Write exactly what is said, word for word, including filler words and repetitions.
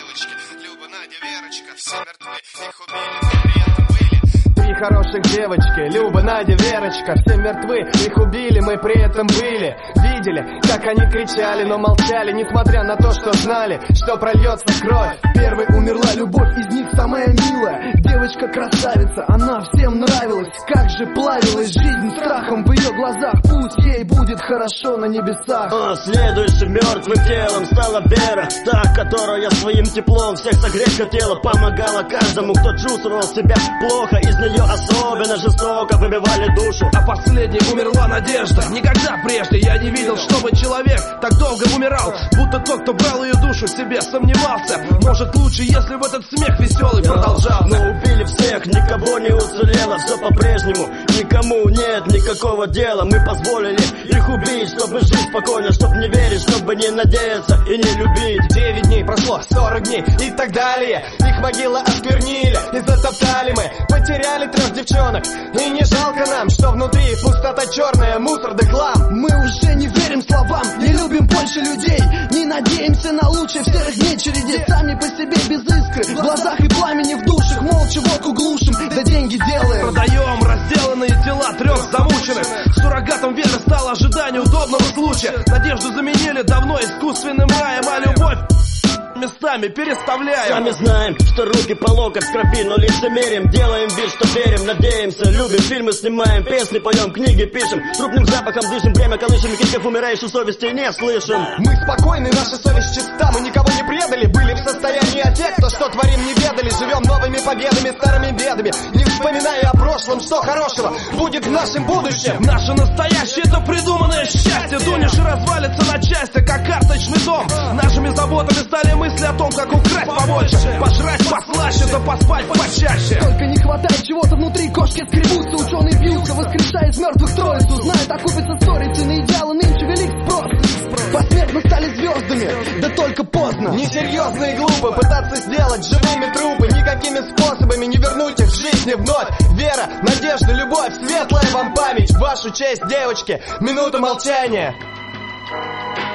девочки, Люба, Надя, Верочка, все мертвы, их убили, но при этом были. Три хороших девочки, Люба, Надя, Верочка, все мертвы, их убили, мы при этом были. Видели, как они кричали, но молчали, несмотря на то, что знали, что прольется кровь. Первой умерла любовь, из них самая милая. Девочка красавица, она всем нравилась. Как же плавилась жизнь страхом в ее глазах. Пусть ей будет хорошо на небесах. О, следующим мертвым телом стала Вера, та, которая своим теплом всех согреть хотела. Помогала каждому, кто чувствовал себя плохо. Из нее особенно жестоко выбивали душу. А последней умерла Надежда. Никогда прежде я не видел, чтобы человек так долго умирал. Будто тот, кто брал ее душу, в себе сомневался. Может лучше, если бы этот смех веселый продолжался. Но убили всех, никого не уцелело. Все по-прежнему, никому нет никакого дела. Мы позволили их убить, чтобы жить спокойно, чтобы не верить, чтобы не надеяться и не любить. Девять дней прошло, сорок дней и так далее. Их могилы осквернили и затоптали мы. Потеряли трех девчонок, и не жалко нам, что внутри пустота черная, мусор да хлам. Мы уже не верим словам, не любим больше людей. Не надеемся на лучшее в серых дней череде. Сами по себе без искры, в глазах и пламени в душах. Молча водку глушим, да деньги делаем. Продаем разделанные тела трех замученных. Суррогатом веры стало ожидание удобного случая. Надежду заменили давно искусственным раем, а любовь местами переставляем. Сами знаем, что руки по локоть в крови, но лицемерим. Делаем вид, что верим, надеемся, любим. Фильмы снимаем, песни поем, книги пишем. Трупным запахом дышим, время колышем. Криков умирающей совести не слышим. Мы спокойны, наша совесть чиста. Мы никого не предали, были в состоянии. А те, кто что творим, не ведали. Живем новыми победами, старыми бедами, не вспоминая о прошлом. Что хорошего будет в нашем будущем? Наше настоящее — это придуманное счастье. Дунешь и развалится на части, как карточный дом. Нашими заботами стали мысли о том, как украсть побольше, пожрать послаще, да поспать почаще. Только не хватает чего-то внутри, кошки скребутся, ученые бьются, воскрешая из мертвых троицу. Знают, окупится сторицей, на идеалы нынче велик спрос. Посмертно стали звездами, да только поздно. Несерьезно и глупо пытаться сделать живыми трупы. Никакими способами не вернуть их в жизни вновь. Вера, надежда, любовь, светлая вам память. В вашу честь, девочки, минута молчания.